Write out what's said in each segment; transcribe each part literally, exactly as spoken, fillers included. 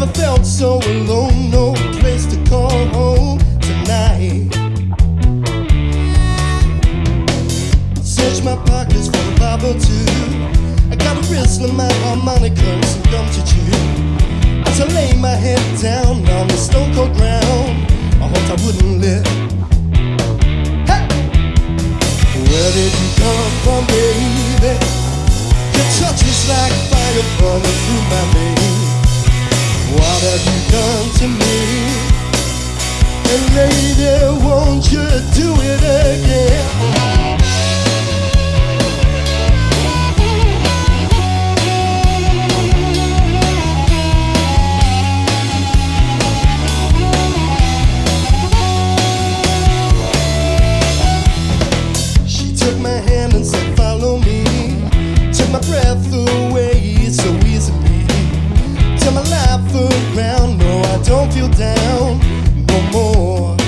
Never felt so alone, no place to call home tonight. Search my pockets for a Bible too. I got a wristlet, my harmonica, and some gum to chew. As I lay my head down on the stone cold ground, I hoped I wouldn't live. Hey! Where did you come from, baby? Your touch was like fire burning through my veins. What have you done to me? And lady, won't you do it again? She took my hand and said, follow me. Took my breath away so easily. Turn my life around, no, I don't feel down no more.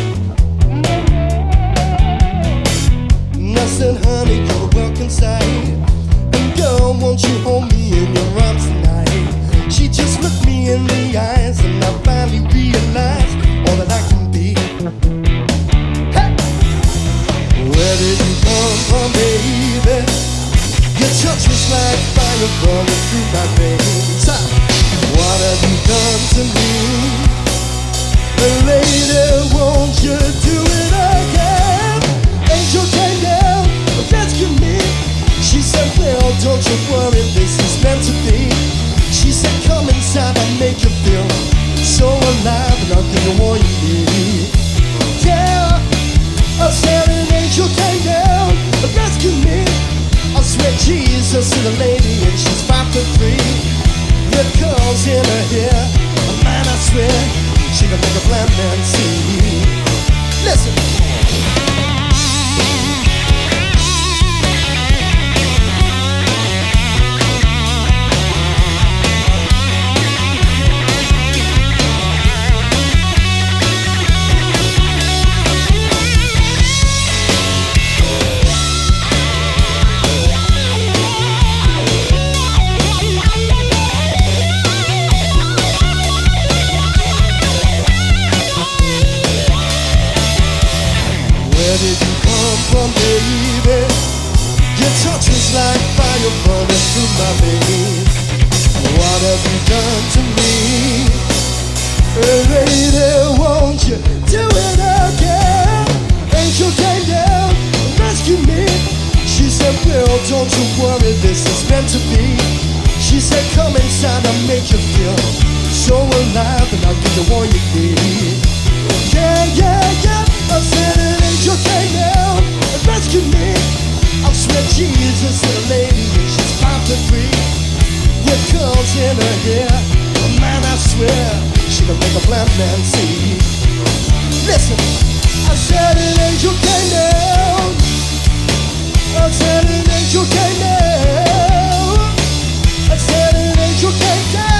And I said, honey, you're welcome sight. And girl, won't you hold me in your arms tonight? She just looked me in the eyes, and I finally realized all that I can be. Hey! Where did you come from, baby? Your touch was like fire burning through my veins. What have you done to me? And lady, won't you do it again? Angel came down, rescue me. She said, well, don't you worry, this is meant to be. She said, come inside, I'll make you feel so alive, and I'll give you all you need. Yeah, I said an angel came down, rescue me. I swear Jesus is a lady, and she's five foot three. The curls in her hair, man, I swear she can make a blind man see. Listen. Where did you come from, baby? Your touch was like fire burning through my veins. What have you done to me? Hey, lady, won't you do it again? Angel came down, rescue me. She said, well, don't you worry, this is meant to be. She said, come inside, I'll make you feel so alive, and I'll give you all you need. Yeah, yeah, yeah. I said an angel came down and rescued me. I swear Jesus is a lady, and she's five foot three. With curls in her hair, man, I swear she can make a blind man see. Listen, I said an angel came down. I said an angel came down. I said an angel came down.